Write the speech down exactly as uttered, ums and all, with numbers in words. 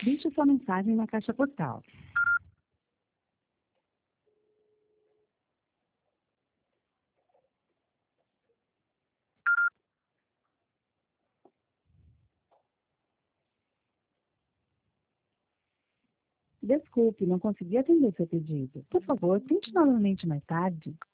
Deixe sua mensagem na caixa postal. Desculpe, não consegui atender seu pedido. Por favor, tente novamente mais tarde.